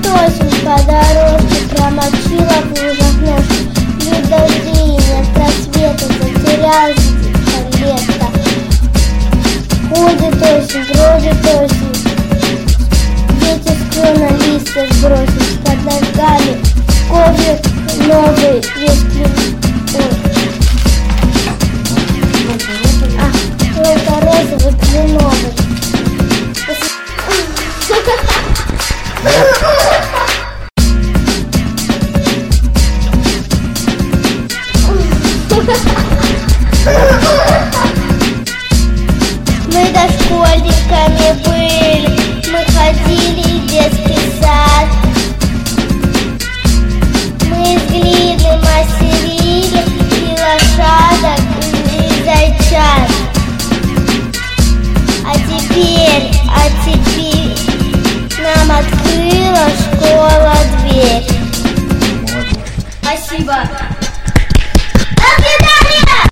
Ходит осень по дорожке, промочила в лужах ножки. Ни дождей, нет просвета, затерялся лето. Ходит осень, бродит осень, ветер с клена листья сбросит, под ногами коврик новый, весь желто-розовый, кленовый. Мы дошкольниками были, мы ходили в детский сад. Мы из глины мастерили и лошадок, и зайчат. А теперь нам открыла школа дверь. Спасибо. До свидания!